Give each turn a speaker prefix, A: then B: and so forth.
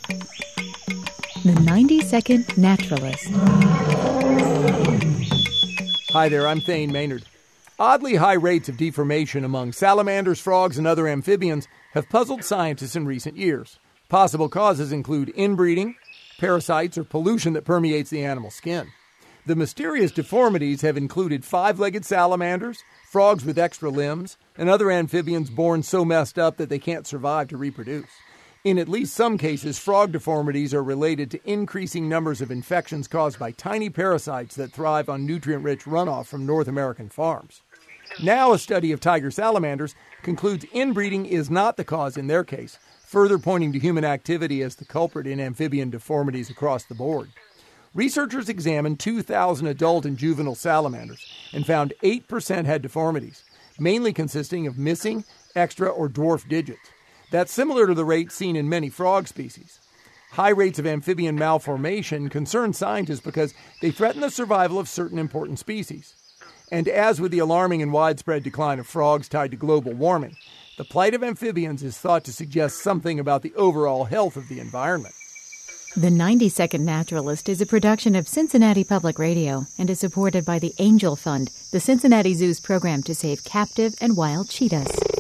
A: The 90-Second Naturalist.
B: Hi there, I'm Thane Maynard. Oddly high rates of deformation among salamanders, frogs, and other amphibians have puzzled scientists in recent years. Possible causes include inbreeding, parasites, or pollution that permeates the animal's skin. The mysterious deformities have included five-legged salamanders, frogs with extra limbs, and other amphibians born so messed up that they can't survive to reproduce. In at least some cases, frog deformities are related to increasing numbers of infections caused by tiny parasites that thrive on nutrient-rich runoff from North American farms. Now, a study of tiger salamanders concludes inbreeding is not the cause in their case, further pointing to human activity as the culprit in amphibian deformities across the board. Researchers examined 2,000 adult and juvenile salamanders and found 8% had deformities, mainly consisting of missing, extra, or dwarf digits. That's similar to the rate seen in many frog species. High rates of amphibian malformation concern scientists because they threaten the survival of certain important species. And as with the alarming and widespread decline of frogs tied to global warming, the plight of amphibians is thought to suggest something about the overall health of the environment.
A: The 90-Second Naturalist is a production of Cincinnati Public Radio and is supported by the Angel Fund, the Cincinnati Zoo's program to save captive and wild cheetahs.